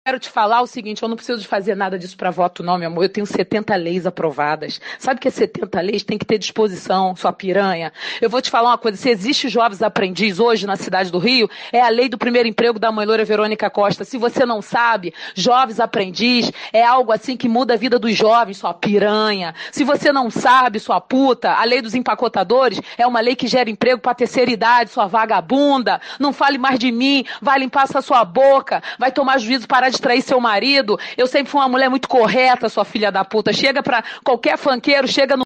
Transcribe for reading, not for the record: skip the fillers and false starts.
quero te falar o seguinte, eu não preciso de fazer nada disso para voto não, meu amor, eu tenho 70 leis aprovadas. Sabe que é 70 leis? Tem que ter disposição, sua piranha. Eu vou te falar uma coisa, se existe jovens aprendiz hoje na cidade do Rio, é a lei do primeiro emprego da mãe loura Verônica Costa. Se você não sabe, jovens aprendiz é algo assim que muda a vida dos jovens, sua piranha. Se você não sabe, sua puta, a lei dos empacotadores é uma lei que gera emprego para terceira idade, sua vagabunda. Não fale mais de mim, vai limpar essa sua boca, vai tomar juízo, parar de trair seu marido. Eu sempre fui uma mulher muito correta, sua filha da puta. Chega pra qualquer funkeiro, chega no